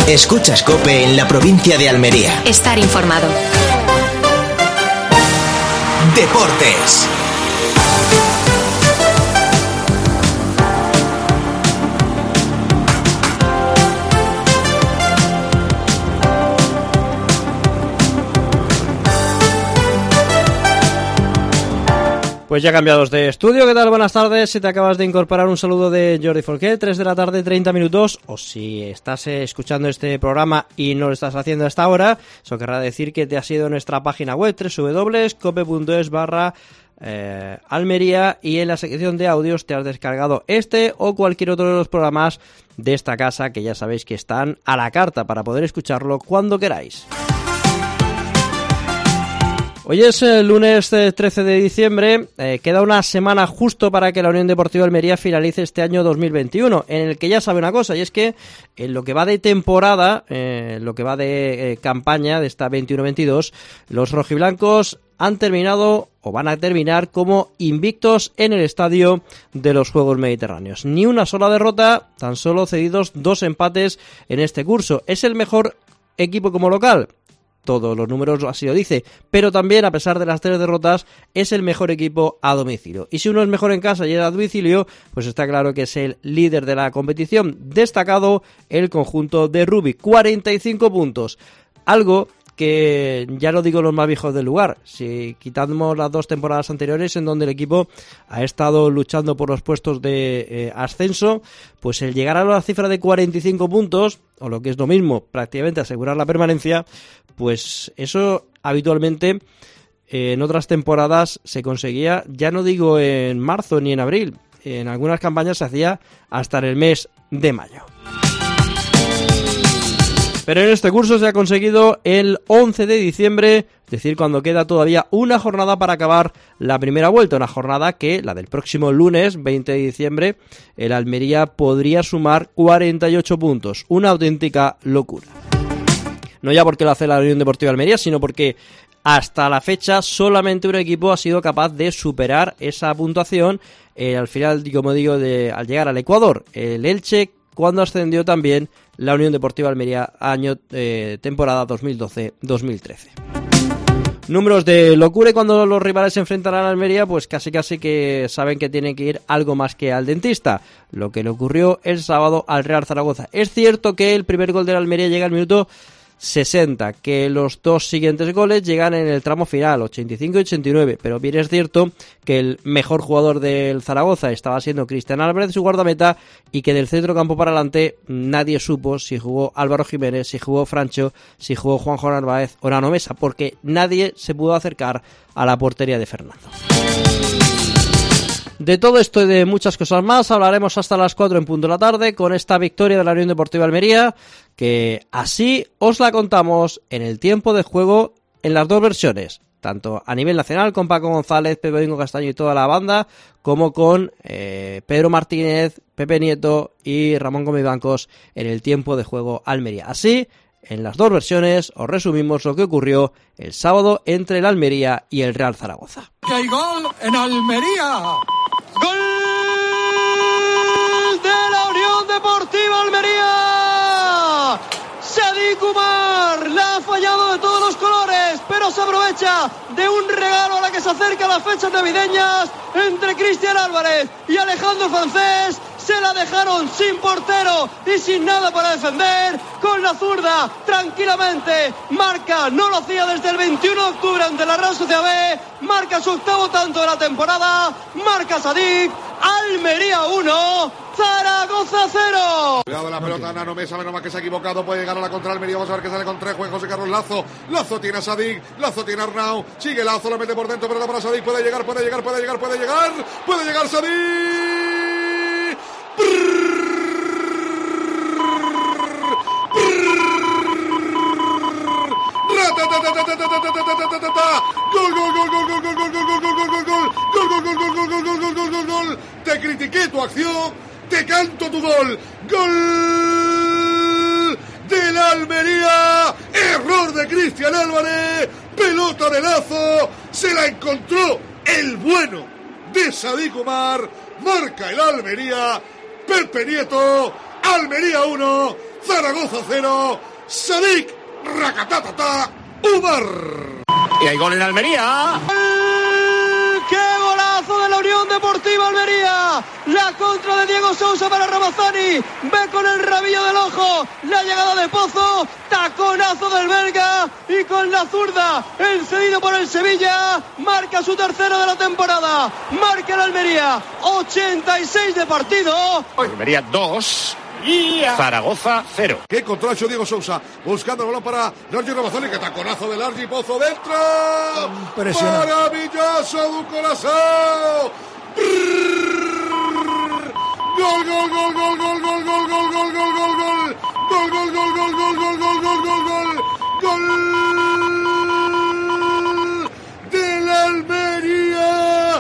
Escuchas COPE en la provincia de Almería. Estar informado. Deportes. Pues ya cambiados de estudio, ¿qué tal? Buenas tardes. Si te acabas de incorporar, un saludo de Jordi Forqué, 3 de la tarde, 30 minutos. O si estás escuchando este programa y no lo estás haciendo hasta ahora, eso querrá decir que te has ido a nuestra página web, www.cope.es/Almería, y en la sección de audios te has descargado este o cualquier otro de los programas de esta casa, que ya sabéis que están a la carta para poder escucharlo cuando queráis. Hoy es el lunes 13 de diciembre, queda una semana justo para que la Unión Deportiva Almería finalice este año 2021, en el que ya sabe una cosa, y es que en lo que va de temporada, lo que va de campaña de esta 21-22, los rojiblancos han terminado o van a terminar como invictos en el estadio de los Juegos Mediterráneos. Ni una sola derrota, tan solo cedidos 2 empates en este curso. ¿Es el mejor equipo como local? Todos los números así lo dice, pero también, a pesar de las 3 derrotas, es el mejor equipo a domicilio. Y si uno es mejor en casa y a domicilio, pues está claro que es el líder de la competición. Destacado el conjunto de Rubí, 45 puntos, algo que ya lo digo los más viejos del lugar. Si quitamos las 2 temporadas anteriores en donde el equipo ha estado luchando por los puestos de ascenso, pues el llegar a la cifra de 45 puntos, o lo que es lo mismo, prácticamente asegurar la permanencia, pues eso habitualmente en otras temporadas se conseguía, ya no digo en marzo ni en abril, en algunas campañas se hacía hasta en el mes de mayo. Pero en este curso se ha conseguido el 11 de diciembre, es decir, cuando queda todavía una jornada para acabar la primera vuelta, una jornada que, la del próximo lunes, 20 de diciembre, el Almería podría sumar 48 puntos, una auténtica locura. No ya porque lo hace la Unión Deportiva Almería, sino porque hasta la fecha solamente un equipo ha sido capaz de superar esa puntuación, al final, como digo, al llegar al Ecuador, el Elche, cuando ascendió también la Unión Deportiva Almería temporada 2012-2013. Números de locura, y cuando los rivales se enfrentan a la Almería, pues casi que saben que tienen que ir algo más que al dentista. Lo que le ocurrió el sábado al Real Zaragoza. Es cierto que el primer gol de la Almería llega al minuto 60, que los 2 siguientes goles llegan en el tramo final, 85 y 89, pero bien es cierto que el mejor jugador del Zaragoza estaba siendo Cristian Álvarez, su guardameta, y que del centro campo para adelante nadie supo si jugó Álvaro Jiménez, si jugó Francho, si jugó Juanjo Narváez o Nano Mesa, porque nadie se pudo acercar a la portería de Fernando. De todo esto y de muchas cosas más hablaremos hasta las 4 en punto de la tarde con esta victoria de la Unión Deportiva Almería, que así os la contamos en el tiempo de juego en las 2 versiones, tanto a nivel nacional con Paco González, Pepe Domingo Castaño y toda la banda, como con Pedro Martínez, Pepe Nieto y Ramón Gómez Bancos en el tiempo de juego Almería. Así, en las 2 versiones os resumimos lo que ocurrió el sábado entre el Almería y el Real Zaragoza. ¡Que hay gol en Almería! ¡Gol de la Unión Deportiva Almería! Sadik Umar la ha fallado de todos los colores, pero se aprovecha de un regalo a la que se acerca las fechas navideñas entre Cristian Álvarez y Alejandro Francés. Se la dejaron sin portero y sin nada para defender. Con la zurda, tranquilamente, marca, no lo hacía desde el 21 de octubre ante la Real Sociedad B. Marca su 8º tanto de la temporada. Marca Sadik. Almería 1, Zaragoza 0. Cuidado la pelota, Nano Mesa, menos mal que se ha equivocado, puede llegar a la contra Almería, vamos a ver qué sale con Trejo, José Carlos Lazo, Lazo tiene a Sadik, Lazo tiene a Arnau, sigue Lazo, lo mete por dentro, pero para Sadik, puede llegar Sadik. Gol. Te critiqué tu acción, te canto tu gol. Gol del Almería. Error de Cristian Álvarez. Pelota de Lazo. Se la encontró el bueno de Sadik Umar. Marca el Almería. Pepe Nieto. Almería 1. Zaragoza 0, Sadik Rakatatata Umar. Y hay gol en Almería. ¡Qué golazo de la Unión Deportiva Almería! La contra de Diego Sousa para Ramazani. Ve con el rabillo del ojo la llegada de Pozo. Taconazo del belga. Y con la zurda, el cedido por el Sevilla, marca su tercero de la temporada. Marca el Almería. 86 de partido. Almería 2. Zaragoza 0. Qué controlacho Diego Sousa, buscando el balón para Largi Ramazani, que taconazo de Largi, Pozo dentro. Maravilloso du corazón. Gol, gol, gol, gol, gol, gol, gol, gol, gol, gol, gol, gol. Gol, gol, gol, gol, gol, gol, gol, gol, gol, gol. Gol del Almería.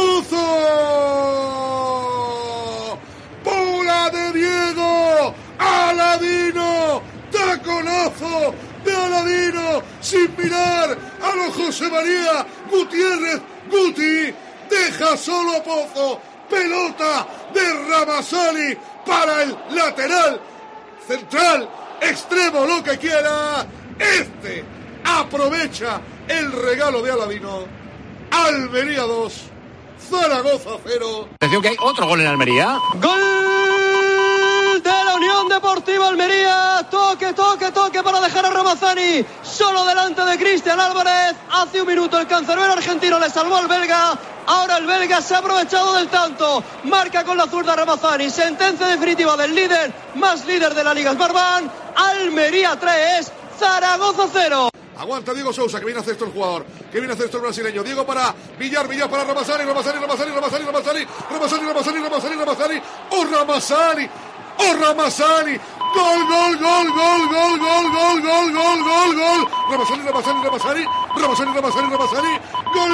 Pozo. Bola de Diego. Aladino. Taconazo de Aladino. Sin mirar a los José María Gutiérrez. Guti deja solo a Pozo. Pelota de Ramazani para el lateral central, extremo, lo que quiera. Este aprovecha el regalo de Aladino. Almería 2, Zaragoza 0. Atención que hay otro gol en Almería. Gol de la Unión Deportiva Almería. Toque, toque, toque para dejar a Ramazani solo delante de Cristian Álvarez. Hace un minuto el cancerbero argentino le salvó al belga. Ahora el belga se ha aprovechado del tanto. Marca con la zurda Ramazani. Sentencia definitiva del líder, más líder de la Liga Smartbank. Almería 3, Zaragoza 0. Aguanta Diego Sousa, que viene a hacer esto el jugador, que viene a hacer esto el brasileño. Diego para Villar, Villar para Ramazani, Ramazani, Ramazani, Ramazani, Ramazani, Ramazani, Ramazani, Ramazani, Ramazani. ¡Oh, Ramazani! ¡Oh, Ramazani! ¡Gol, gol, gol, gol, gol, gol, gol, gol, gol, gol, gol! Ramazani, Ramazani, Ramazani, Ramazani, Ramazani, Ramazani. ¡Gol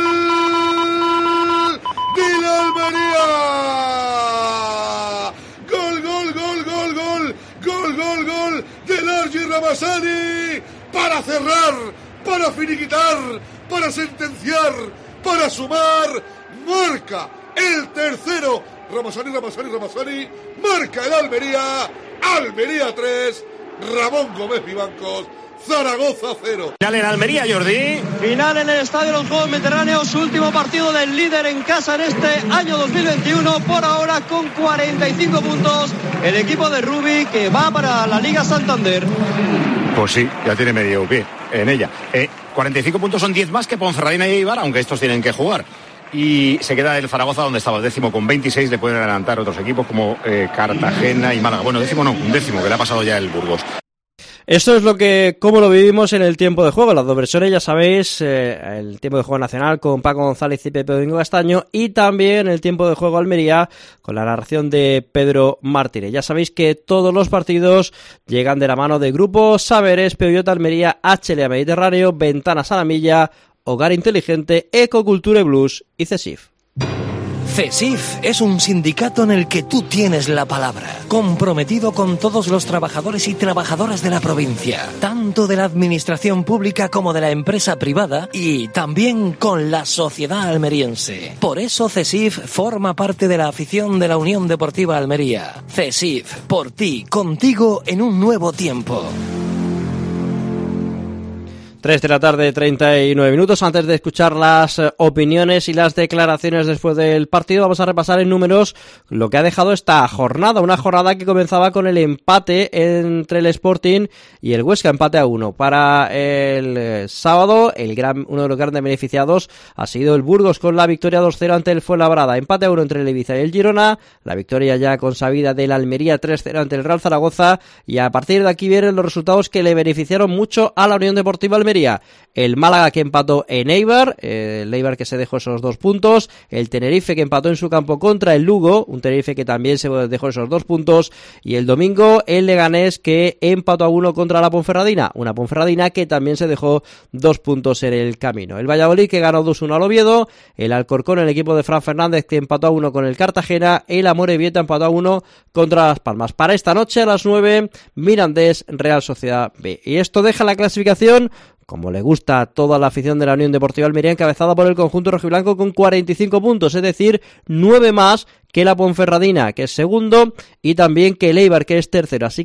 de la Almería! ¡Gol, gol, gol, gol, gol! ¡Gol, gol, gol de Largi Ramazani! Para cerrar, para finiquitar, para sentenciar, para sumar. Marca el tercero. Ramazani, Ramazani, Ramazani. Marca el Almería. Almería 3. Ramón Gómez Vivancos. Zaragoza 0. Final en Almería, Jordi. Final en el Estadio de los Juegos Mediterráneos. Último partido del líder en casa en este año 2021. Por ahora con 45 puntos. El equipo de Rubi, que va para la Liga Santander. Pues sí, ya tiene medio pie en ella. 45 puntos son 10 más que Ponferradina y Eibar, aunque estos tienen que jugar. Y se queda el Zaragoza donde estaba, el décimo con 26. Le pueden adelantar otros equipos como Cartagena y Málaga. Bueno, décimo no, un décimo, que le ha pasado ya el Burgos. Esto es cómo lo vivimos en el tiempo de juego. Las dos versiones, ya sabéis, el tiempo de juego nacional con Paco González y Pepe Domingo Castaño, y también el tiempo de juego Almería con la narración de Pedro Martínez. Ya sabéis que todos los partidos llegan de la mano de Grupo Saberes, Peugeot Almería, HLA Mediterráneo, Ventanas a la Milla, Hogar Inteligente, Ecocultura Blues y CESIF. CESIF es un sindicato en el que tú tienes la palabra, comprometido con todos los trabajadores y trabajadoras de la provincia, tanto de la administración pública como de la empresa privada, y también con la sociedad almeriense. Por eso CESIF forma parte de la afición de la Unión Deportiva Almería. CESIF, por ti, contigo en un nuevo tiempo. 3 de la tarde, 39 minutos. Antes de escuchar las opiniones y las declaraciones después del partido, vamos a repasar en números lo que ha dejado esta jornada. Una jornada que comenzaba con el empate entre el Sporting y el Huesca, empate a 1. Para el sábado, uno de los grandes beneficiados ha sido el Burgos con la victoria 2-0 ante el Fuenlabrada. Empate a 1 entre el Ibiza y el Girona. La victoria ya consabida del Almería 3-0 ante el Real Zaragoza. Y a partir de aquí vienen los resultados que le beneficiaron mucho a la Unión Deportiva Almería. El Málaga, que empató en Eibar, el Eibar que se dejó esos 2 puntos, el Tenerife que empató en su campo contra el Lugo, un Tenerife que también se dejó esos 2 puntos, y el domingo el Leganés que empató a 1 contra la Ponferradina, una Ponferradina que también se dejó 2 puntos en el camino. El Valladolid que ganó 2-1 al Oviedo, el Alcorcón, el equipo de Fran Fernández, que empató a 1 con el Cartagena, el Amorebieta empató a 1 contra Las Palmas. Para esta noche a las 9, Mirandés, Real Sociedad B. Y esto deja la clasificación como le gusta a toda la afición de la Unión Deportiva Almería, encabezada por el conjunto rojiblanco con 45 puntos, es decir, 9 más que la Ponferradina, que es segundo, y también que el Eibar, que es tercero. Así que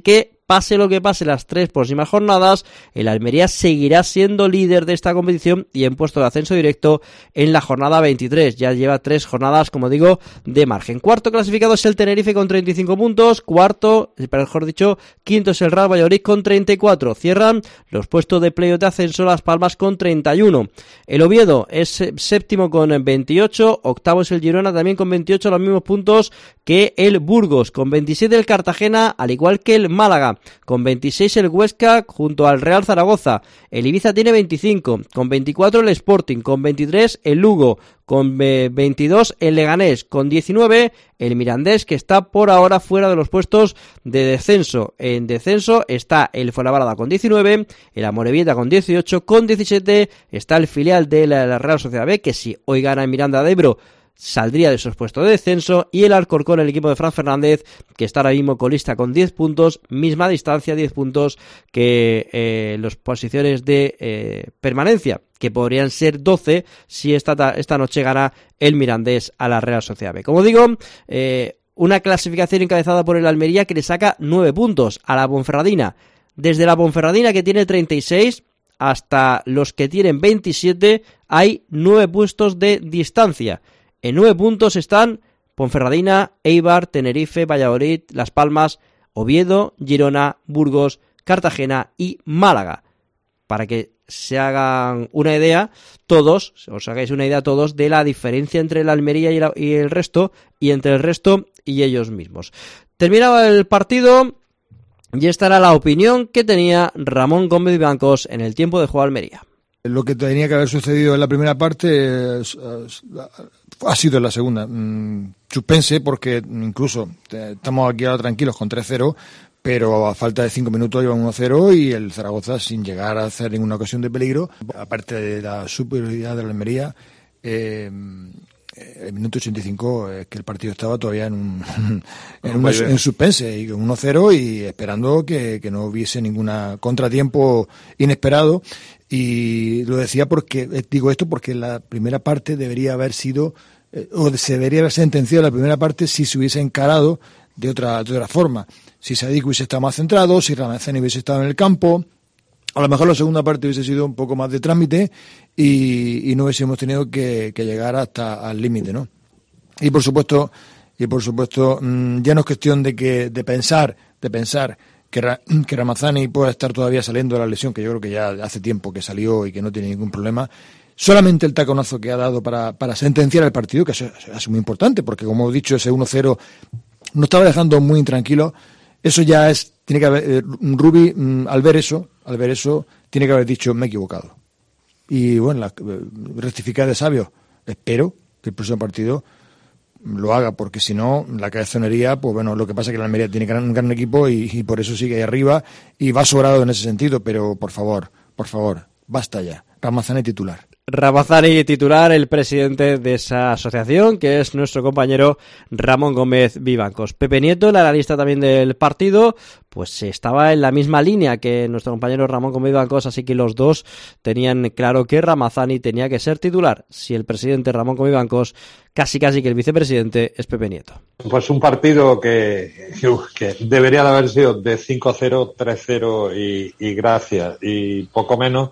pase lo que pase las 3 próximas jornadas, el Almería seguirá siendo líder de esta competición y en puesto de ascenso directo en la jornada 23. Ya lleva 3 jornadas, como digo, de margen. Cuarto clasificado es el Tenerife con 35 puntos. Quinto es el Real Valladolid con 34. Cierran los puestos de playoff de ascenso Las Palmas con 31. El Oviedo es séptimo con 28. Octavo es el Girona también con 28, los mismos puntos que el Burgos. Con 27 el Cartagena, al igual que el Málaga. Con 26 el Huesca junto al Real Zaragoza. El Ibiza tiene 25. Con 24 el Sporting. Con 23 el Lugo. Con 22 el Leganés. Con 19 el Mirandés, que está por ahora fuera de los puestos de descenso. En descenso está el Fuenlabrada con 19, el Amorebieta con 18, con 17 está el filial de la Real Sociedad B, que si hoy gana en Miranda de Ebro saldría de esos puestos de descenso, y el Alcorcón, el equipo de Fran Fernández, que está ahora mismo colista con 10 puntos, misma distancia, 10 puntos que las posiciones de permanencia, que podrían ser 12 si esta noche gana el Mirandés a la Real Sociedad B. Como digo, una clasificación encabezada por el Almería que le saca 9 puntos a la Ponferradina. Desde la Ponferradina, que tiene 36, hasta los que tienen 27, hay 9 puestos de distancia. En 9 puntos están Ponferradina, Eibar, Tenerife, Valladolid, Las Palmas, Oviedo, Girona, Burgos, Cartagena y Málaga. Para que se hagan una idea todos, os hagáis una idea todos de la diferencia entre el Almería y el resto, y entre el resto y ellos mismos. Terminaba el partido y esta era la opinión que tenía Ramón Gómez Vivancos en el tiempo de juego Almería. Lo que tenía que haber sucedido en la primera parte ha sido en la segunda. Suspense, porque incluso estamos aquí ahora tranquilos con 3-0, pero a falta de 5 minutos iban 1-0 y el Zaragoza, sin llegar a hacer ninguna ocasión de peligro, aparte de la superioridad de la Almería, el minuto 85 es que el partido estaba todavía en suspense, y 1-0 y esperando que no hubiese ningún contratiempo inesperado. Y lo decía digo esto porque la primera parte debería haber sido, o se debería haber sentenciado la primera parte si se hubiese encarado de otra forma. Si Sadik hubiese estado más centrado, si Ramazani hubiese estado en el campo, a lo mejor la segunda parte hubiese sido un poco más de trámite y no hubiésemos tenido que llegar hasta al límite, ¿no? Y por supuesto, ya no es cuestión de pensar que Ramazani pueda estar todavía saliendo de la lesión, que yo creo que ya hace tiempo que salió y que no tiene ningún problema. Solamente el taconazo que ha dado para sentenciar el partido, que es muy importante, porque como he dicho, ese 1-0 nos estaba dejando muy intranquilos. Eso ya tiene que haber, Rubi, al ver eso, tiene que haber dicho, me he equivocado. Y bueno, rectificar de sabio. Espero que el próximo partido lo haga, porque si no, la cabezonería, pues bueno, lo que pasa es que la Almería tiene un gran equipo y por eso sigue ahí arriba y va sobrado en ese sentido, pero por favor, basta ya. Ramazani titular. Ramazani titular, el presidente de esa asociación, que es nuestro compañero Ramón Gómez Vivancos. Pepe Nieto, el analista también del partido, pues estaba en la misma línea que nuestro compañero Ramón Gómez Vivancos, así que los dos tenían claro que Ramazani tenía que ser titular. Si el presidente Ramón Gómez Vivancos, casi que el vicepresidente es Pepe Nieto. Pues un partido que debería de haber sido de 5-0, 3-0 y gracias, y poco menos,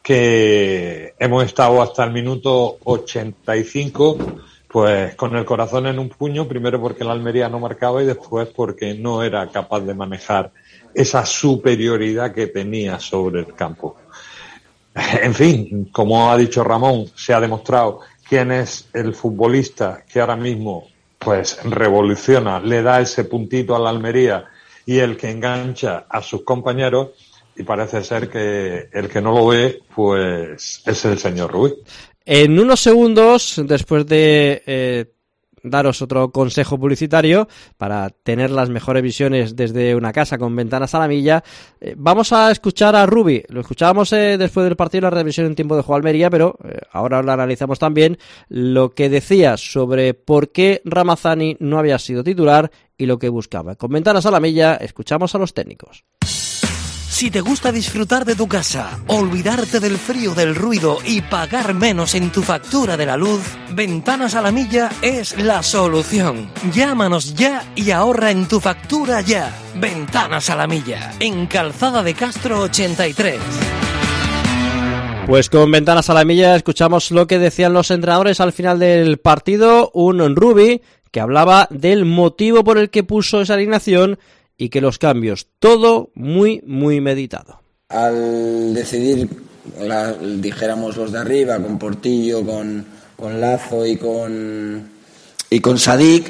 que hemos estado hasta el minuto 85 pues con el corazón en un puño, primero porque la Almería no marcaba y después porque no era capaz de manejar esa superioridad que tenía sobre el campo. En fin, como ha dicho Ramón, se ha demostrado quién es el futbolista que ahora mismo pues revoluciona, le da ese puntito a la Almería y el que engancha a sus compañeros. Y parece ser que el que no lo ve, pues es el señor Ruiz. En unos segundos, después de daros otro consejo publicitario para tener las mejores visiones desde una casa con ventanas a la milla, vamos a escuchar a Rubi. Lo escuchábamos después del partido, la revisión en tiempo de juego Almería, pero ahora lo analizamos también, lo que decía sobre por qué Ramazani no había sido titular y lo que buscaba. Con ventanas a la milla, escuchamos a los técnicos. Si te gusta disfrutar de tu casa, olvidarte del frío, del ruido y pagar menos en tu factura de la luz, Ventanas a la Milla es la solución. Llámanos ya y ahorra en tu factura ya. Ventanas a la Milla, en Calzada de Castro 83. Pues con Ventanas a la Milla escuchamos lo que decían los entrenadores al final del partido. Un Rubi que hablaba del motivo por el que puso esa alineación y que los cambios, todo muy meditado. Al decidir, dijéramos los de arriba, con Portillo, con Lazo y con Sadik,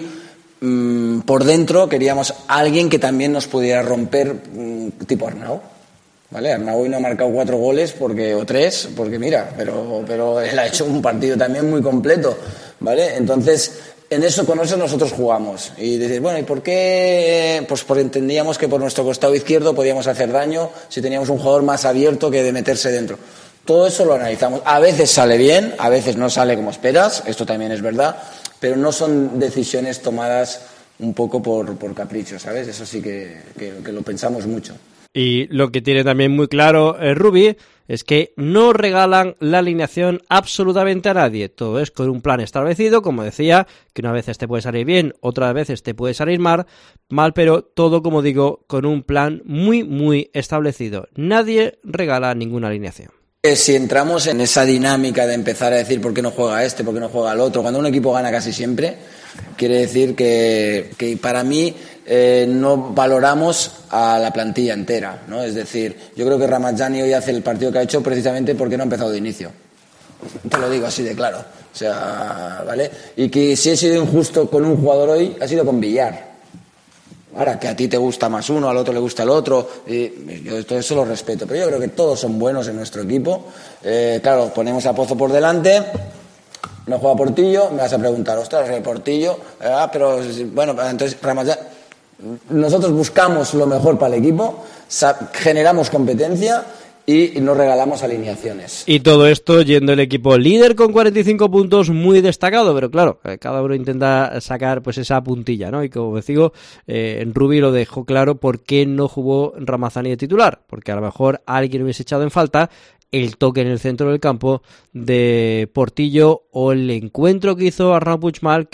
por dentro queríamos alguien que también nos pudiera romper, tipo Arnau. ¿Vale? Arnau hoy no ha marcado 4 goles o 3, porque mira, pero él ha hecho un partido también muy completo, ¿vale? Entonces, con eso nosotros jugamos. Y decir, bueno, ¿y por qué? Pues porque entendíamos que por nuestro costado izquierdo podíamos hacer daño si teníamos un jugador más abierto que de meterse dentro. Todo eso lo analizamos. A veces sale bien, a veces no sale como esperas, esto también es verdad, pero no son decisiones tomadas un poco por capricho, ¿sabes? Eso sí que lo pensamos mucho. Y lo que tiene también muy claro Rubi es que no regalan la alineación absolutamente a nadie. Todo es con un plan establecido, como decía, que una vez te puede salir bien, otras veces te puede salir mal, pero todo, como digo, con un plan muy establecido. Nadie regala ninguna alineación. Si entramos en esa dinámica de empezar a decir por qué no juega este, por qué no juega el otro, cuando un equipo gana casi siempre, quiere decir que para mí no valoramos a la plantilla entera, ¿no? Es decir, yo creo que Ramazani hoy hace el partido que ha hecho precisamente porque no ha empezado de inicio. Te lo digo así de claro. O sea, ¿vale? Y que si he sido injusto con un jugador hoy, ha sido con Villar. Ahora, que a ti te gusta más uno, al otro le gusta el otro, yo todo eso lo respeto, pero yo creo que todos son buenos en nuestro equipo. Claro, ponemos a Pozo por delante, no juega Portillo, me vas a preguntar, ostras, el Portillo, pero bueno, entonces nosotros buscamos lo mejor para el equipo, generamos competencia y nos regalamos alineaciones. Y todo esto yendo el equipo líder con 45 puntos, muy destacado, pero claro, cada uno intenta sacar pues esa puntilla, ¿no? Y como os digo, Rubi lo dejó claro por qué no jugó Ramazani de titular, porque a lo mejor alguien hubiese echado en falta el toque en el centro del campo de Portillo o el encuentro que hizo Arnau Puigmal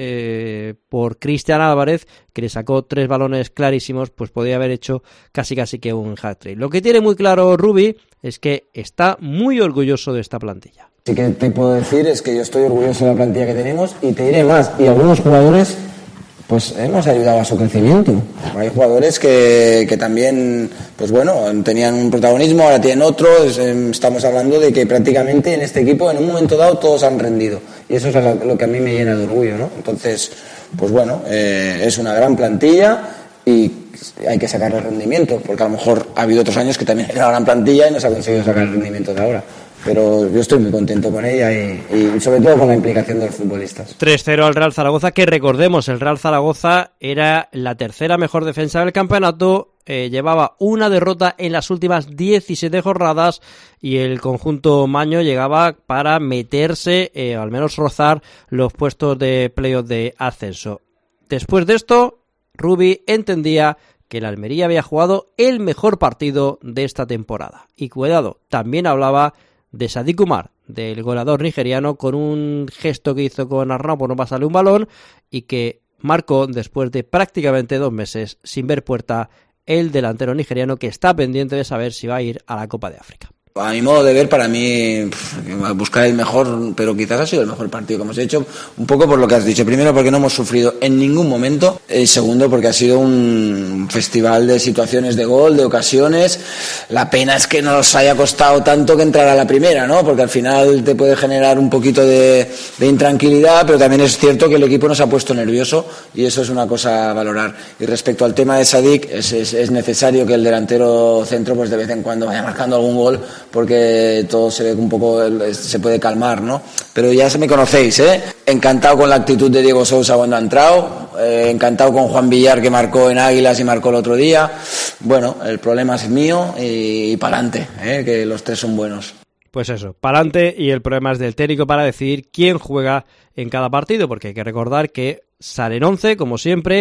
que por Cristian Álvarez, que le sacó 3 balones clarísimos, pues podía haber hecho casi que un hat-trick. Lo que tiene muy claro Rubi es que está muy orgulloso de esta plantilla. Sí que te puedo decir es que yo estoy orgulloso de la plantilla que tenemos y te diré más, y algunos jugadores pues hemos ayudado a su crecimiento. Hay jugadores que también, pues bueno, tenían un protagonismo, ahora tienen otro. Estamos hablando de que prácticamente en este equipo, en un momento dado, todos han rendido. Y eso es lo que a mí me llena de orgullo, ¿no? Entonces, pues bueno, es una gran plantilla y hay que sacar el rendimiento, porque a lo mejor ha habido otros años que también era una gran plantilla y no se ha conseguido sacar el rendimiento de ahora. Pero yo estoy muy contento con ella y sobre todo con la implicación de los futbolistas. 3-0 al Real Zaragoza, que recordemos, el Real Zaragoza era la tercera mejor defensa del campeonato, llevaba una derrota en las últimas 17 jornadas y el conjunto maño llegaba para meterse, al menos rozar los puestos de playoff de ascenso. Después de esto, Rubi entendía que el Almería había jugado el mejor partido de esta temporada. Y cuidado, también hablaba de Sadik Umar, del goleador nigeriano, con un gesto que hizo con Arnau por no pasarle un balón y que marcó después de prácticamente 2 meses sin ver puerta el delantero nigeriano, que está pendiente de saber si va a ir a la Copa de África. A mi modo de ver, para mí, buscar el mejor, pero quizás ha sido el mejor partido que hemos hecho, un poco por lo que has dicho. Primero, porque no hemos sufrido en ningún momento. Y segundo, porque ha sido un festival de situaciones de gol, de ocasiones. La pena es que nos haya costado tanto que entrar a la primera, ¿no? Porque al final te puede generar un poquito de intranquilidad, pero también es cierto que el equipo nos ha puesto nervioso y eso es una cosa a valorar. Y respecto al tema de Sadik, es necesario que el delantero centro pues de vez en cuando vaya marcando algún gol, porque todo se ve un poco, se puede calmar, ¿no? Pero ya me conocéis, ¿eh? Encantado con la actitud de Diego Sousa cuando ha entrado, encantado con Juan Villar, que marcó en Águilas y marcó el otro día. Bueno, el problema es mío y pa'lante, que los 3 son buenos. Pues eso, pa'lante, y el problema es del técnico para decidir quién juega en cada partido, porque hay que recordar que salen 11, como siempre,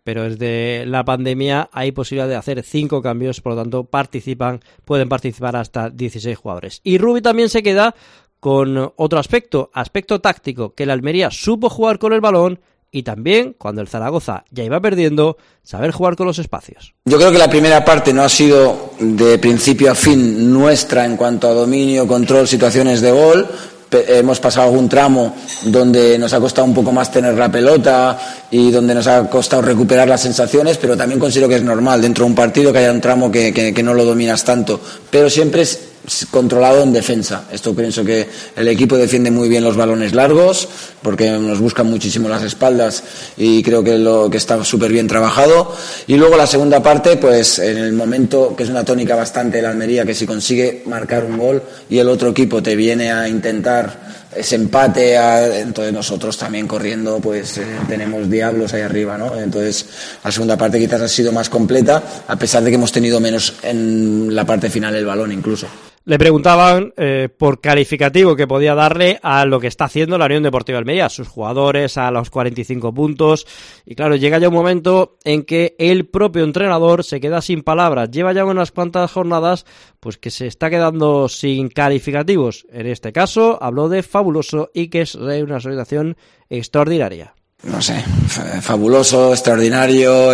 pero desde la pandemia hay posibilidad de hacer 5 cambios, por lo tanto pueden participar hasta 16 jugadores. Y Rubi también se queda con otro aspecto táctico, que el Almería supo jugar con el balón y también, cuando el Zaragoza ya iba perdiendo, saber jugar con los espacios. Yo creo que la primera parte no ha sido de principio a fin nuestra en cuanto a dominio, control, situaciones de gol. Hemos pasado algún tramo donde nos ha costado un poco más tener la pelota y donde nos ha costado recuperar las sensaciones, pero también considero que es normal dentro de un partido que haya un tramo que no lo dominas tanto, pero siempre es controlado en defensa. Esto pienso que el equipo defiende muy bien los balones largos porque nos buscan muchísimo las espaldas y creo que está súper bien trabajado. Y luego la segunda parte, pues en el momento, que es una tónica bastante de la Almería, que si consigue marcar un gol y el otro equipo te viene a intentar ese empate, entonces nosotros también corriendo pues tenemos diablos ahí arriba, ¿no? Entonces la segunda parte quizás ha sido más completa, a pesar de que hemos tenido menos en la parte final el balón incluso. Le preguntaban por calificativo que podía darle a lo que está haciendo la Unión Deportiva Almería, a sus jugadores, a los 45 puntos. Y claro, llega ya un momento en que el propio entrenador se queda sin palabras. Lleva ya unas cuantas jornadas pues que se está quedando sin calificativos. En este caso, habló de fabuloso y que es una situación extraordinaria. No sé, fabuloso, extraordinario,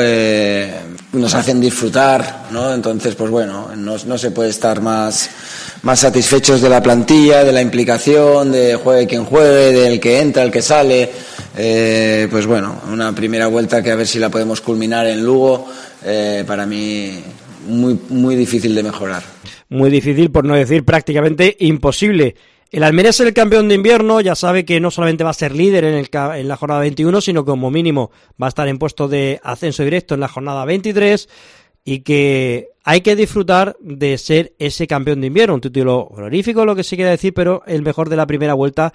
nos hacen disfrutar, ¿no? Entonces, pues bueno, no se puede estar más satisfechos de la plantilla, de la implicación, de juegue quien juegue, del que entra, el que sale. Pues bueno, una primera vuelta que a ver si la podemos culminar en Lugo, para mí muy, muy difícil de mejorar. Muy difícil, por no decir prácticamente imposible. El Almería es el campeón de invierno, ya sabe que no solamente va a ser líder en la jornada 21, sino como mínimo va a estar en puesto de ascenso directo en la jornada 23 y que hay que disfrutar de ser ese campeón de invierno, un título honorífico, lo que se quiere decir, pero el mejor de la primera vuelta,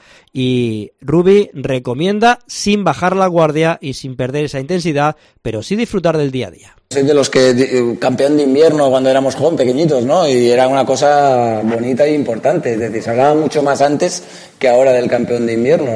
y Rubi recomienda sin bajar la guardia y sin perder esa intensidad, pero sí disfrutar del día a día. Soy de los que campeón de invierno cuando éramos jóvenes, pequeñitos, ¿no? Y era una cosa bonita e importante. Es decir, se hablaba mucho más antes que ahora del campeón de invierno.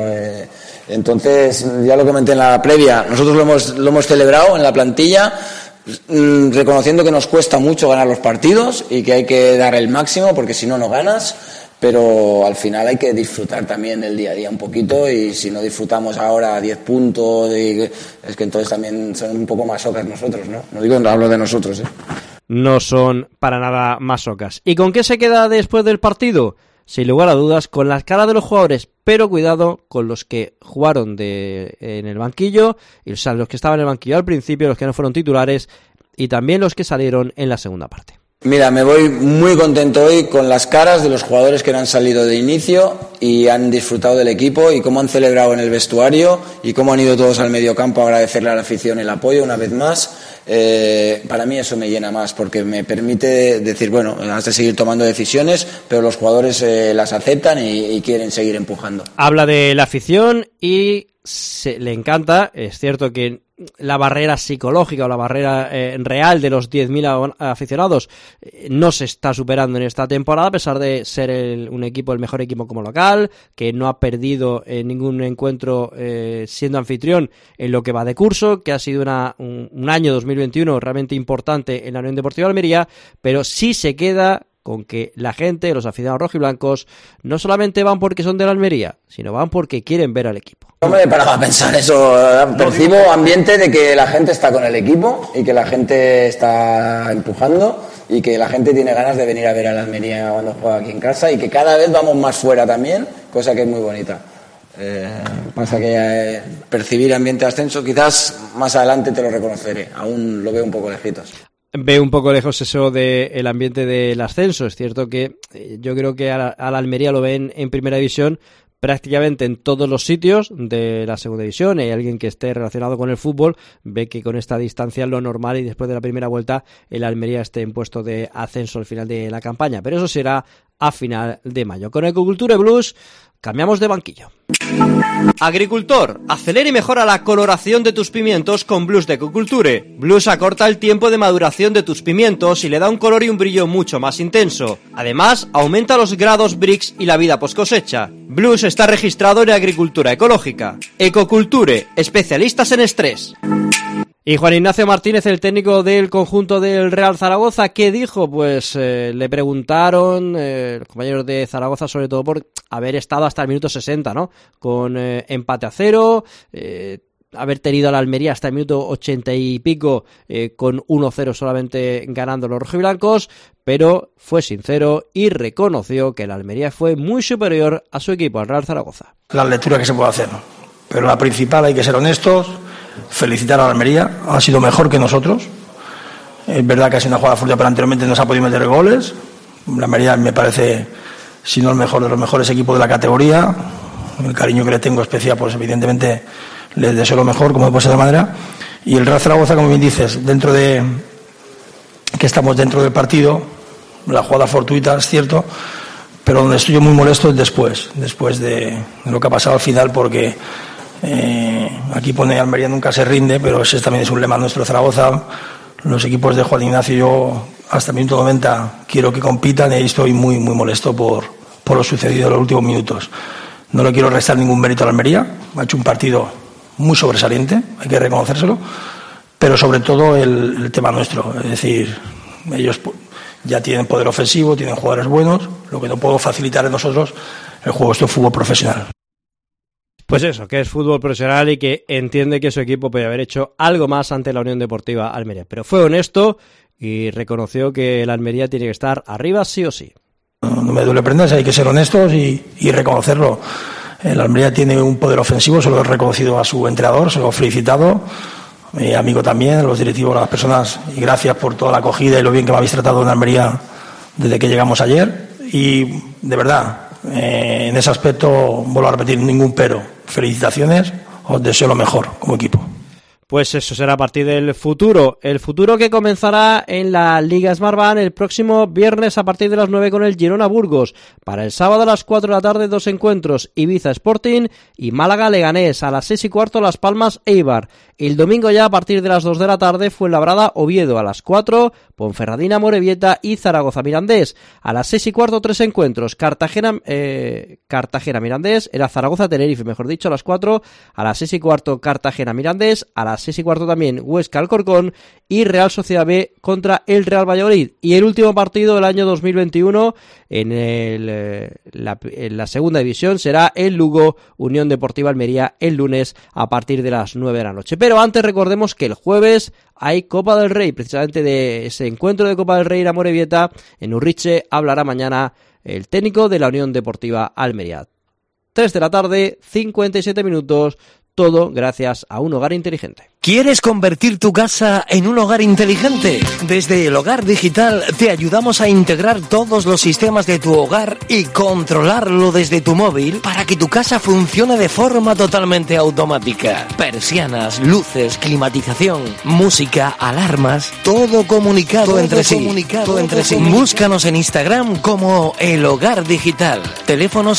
Entonces, ya lo comenté en la previa, nosotros lo hemos celebrado en la plantilla, reconociendo que nos cuesta mucho ganar los partidos y que hay que dar el máximo porque si no, no ganas. Pero al final hay que disfrutar también del día a día un poquito, y si no disfrutamos ahora 10 puntos, es que entonces también son un poco masocas nosotros, ¿no? No hablo de nosotros, No son para nada masocas. ¿Y con qué se queda después del partido? Sin lugar a dudas, con las caras de los jugadores, pero cuidado con los que jugaron en el banquillo, o sea, los que estaban en el banquillo al principio, los que no fueron titulares, y también los que salieron en la segunda parte. Mira, me voy muy contento hoy con las caras de los jugadores que no han salido de inicio y han disfrutado del equipo y cómo han celebrado en el vestuario y cómo han ido todos al mediocampo a agradecerle a la afición el apoyo una vez más. Para mí eso me llena más porque me permite decir, bueno, has de seguir tomando decisiones, pero los jugadores las aceptan y quieren seguir empujando. Habla de la afición y le encanta. Es cierto que la barrera psicológica o la barrera real de los 10.000 aficionados no se está superando en esta temporada, a pesar de ser un equipo, el mejor equipo como local, que no ha perdido ningún encuentro siendo anfitrión en lo que va de curso, que ha sido un año 2021 realmente importante en la Unión Deportiva Almería, pero sí se queda con que la gente, los aficionados rojiblancos, no solamente van porque son de la Almería, sino van porque quieren ver al equipo. No me he parado a pensar eso. Percibo ambiente de que la gente está con el equipo y que la gente está empujando y que la gente tiene ganas de venir a ver a la Almería cuando juega aquí en casa y que cada vez vamos más fuera también, cosa que es muy bonita. Pasa que percibir ambiente de ascenso quizás más adelante te lo reconoceré, aún lo veo un poco lejitos. Ve un poco lejos eso del ambiente del ascenso. Es cierto que yo creo que a la Almería lo ven en primera división prácticamente en todos los sitios de la segunda división. Hay alguien que esté relacionado con el fútbol, ve que con esta distancia lo normal y después de la primera vuelta el Almería esté en puesto de ascenso al final de la campaña, pero eso será a final de mayo. Con Ecoculture Blues cambiamos de banquillo. Agricultor, acelera y mejora la coloración de tus pimientos con Blues de Ecoculture. Blues acorta el tiempo de maduración de tus pimientos y le da un color y un brillo mucho más intenso. Además, aumenta los grados Brix y la vida post cosecha. Blues está registrado en Agricultura Ecológica. Ecoculture, especialistas en estrés. Y Juan Ignacio Martínez, el técnico del conjunto del Real Zaragoza, ¿qué dijo? Pues le preguntaron los compañeros de Zaragoza, sobre todo por haber estado hasta el minuto 60, ¿no? Con empate a 0, haber tenido a la Almería hasta el minuto 80 y pico con 1-0 solamente ganando los rojiblancos, pero fue sincero y reconoció que la Almería fue muy superior a su equipo, al Real Zaragoza. La lectura que se puede hacer, pero la principal, hay que ser honestos, felicitar a la Almería, ha sido mejor que nosotros. Es verdad que ha sido una jugada fuerte, pero anteriormente no se ha podido meter goles. La Almería me parece, si no el mejor de los mejores equipos de la categoría. El cariño que le tengo especial, pues evidentemente les deseo lo mejor, como puede ser de manera. Y el Real Zaragoza, como bien dices, que estamos dentro del partido, la jugada fortuita, es cierto, pero donde estoy yo muy molesto es después de lo que ha pasado al final, porque aquí pone Almería nunca se rinde, pero ese también es un lema nuestro Zaragoza. Los equipos de Juan Ignacio, yo hasta el minuto 90 quiero que compitan, y ahí estoy muy muy molesto por lo sucedido en los últimos minutos. No le quiero restar ningún mérito a la Almería, ha hecho un partido muy sobresaliente, hay que reconocérselo, pero sobre todo el tema nuestro, es decir, ellos ya tienen poder ofensivo, tienen jugadores buenos, lo que no puedo facilitar en nosotros el juego, esto es fútbol profesional. Pues eso, que es fútbol profesional y que entiende que su equipo puede haber hecho algo más ante la Unión Deportiva Almería. Pero fue honesto y reconoció que la Almería tiene que estar arriba sí o sí. No me duele prendas, hay que ser honestos y reconocerlo. La Almería tiene un poder ofensivo, se lo he reconocido a su entrenador, se lo he felicitado, mi amigo también, a los directivos, a las personas, y gracias por toda la acogida y lo bien que me habéis tratado en Almería desde que llegamos ayer. Y de verdad, en ese aspecto, vuelvo a repetir, ningún pero. Felicitaciones, os deseo lo mejor como equipo. Pues eso será a partir del futuro. El futuro que comenzará en la Liga Smartbank el próximo viernes a partir de las 9 con el Girona Burgos. Para el sábado a las 4 de la tarde, 2 encuentros: Ibiza Sporting y Málaga Leganés. A las 6 y cuarto, Las Palmas Eibar. El domingo ya a partir de las 2 de la tarde, Fuenlabrada Oviedo. A las 4, Ponferradina Morevieta y Zaragoza Mirandés. A las 6 y cuarto, 3 encuentros: Cartagena Mirandés, era Zaragoza Tenerife, mejor dicho, a las 4. A las 6 y cuarto, Cartagena Mirandés. A las 6 y cuarto también Huesca Alcorcón y Real Sociedad B contra el Real Valladolid. Y el último partido del año 2021 en la segunda división será el Lugo Unión Deportiva Almería el lunes a partir de las 9 de la noche. Pero antes recordemos que el jueves hay Copa del Rey, precisamente de ese encuentro de Copa del Rey en Amorebieta, en Urriche, hablará mañana el técnico de la Unión Deportiva Almería. 3 de la tarde, 57 minutos, todo gracias a un hogar inteligente. ¿Quieres convertir tu casa en un hogar inteligente? Desde El Hogar Digital te ayudamos a integrar todos los sistemas de tu hogar y controlarlo desde tu móvil para que tu casa funcione de forma totalmente automática. Persianas, luces, climatización, música, alarmas, todo comunicado entre sí. Búscanos en Instagram como El Hogar Digital. Teléfono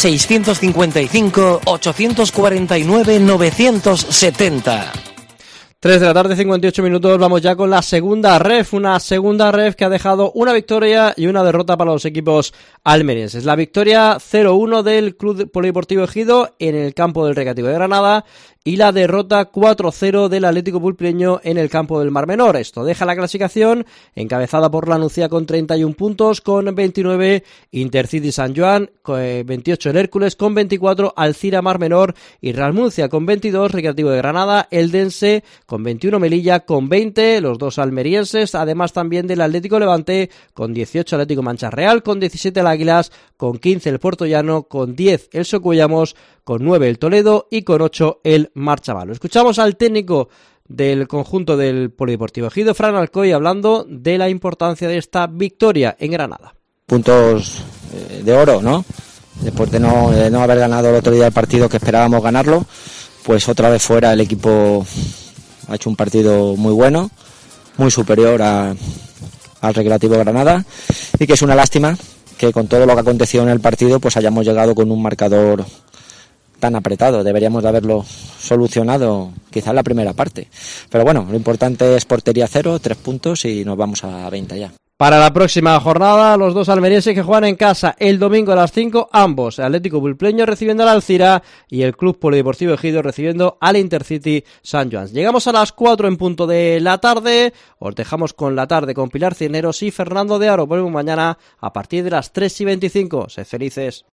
655-849-970. 3 de la tarde, 58 minutos, vamos ya con la segunda ref, una segunda ref que ha dejado una victoria y una derrota para los equipos almerienses. La victoria 0-1 del Club Polideportivo Ejido en el campo del Recreativo de Granada y la derrota 4-0 del Atlético Pulpileño en el campo del Mar Menor. Esto deja la clasificación encabezada por la Nucía con 31 puntos, con 29 Intercity San Joan, con 28 el Hércules, con 24 Alcira Mar Menor y Real Murcia con 22, Recreativo de Granada, Eldense con 21, Melilla con 20, los dos almerienses, además también del Atlético Levante con 18 Atlético Mancha Real, con 17 el Águilas, con 15 el Puerto Llano, con 10 el Socuellamos, con 9 el Toledo y con 8 el Marchavalo. Escuchamos al técnico del conjunto del Polideportivo Ejido, Fran Alcoy, hablando de la importancia de esta victoria en Granada. Puntos de oro, ¿no? Después de no haber ganado el otro día el partido que esperábamos ganarlo, pues otra vez fuera el equipo ha hecho un partido muy bueno, muy superior al Recreativo Granada, y que es una lástima que con todo lo que aconteció en el partido pues hayamos llegado con un marcador tan apretado. Deberíamos de haberlo solucionado quizá en la primera parte, pero bueno, lo importante es portería cero, 3 puntos y nos vamos a 20 ya. Para la próxima jornada, los dos almerienses que juegan en casa el domingo a las 5, ambos, el Atlético Bulpleño recibiendo al Alcira y el Club Polideportivo Ejido recibiendo al Intercity San Joans. Llegamos a las 4 en punto de la tarde, os dejamos con la tarde con Pilar Cisneros y Fernando de Aro. Volvemos mañana a partir de las 3:25. Sed felices.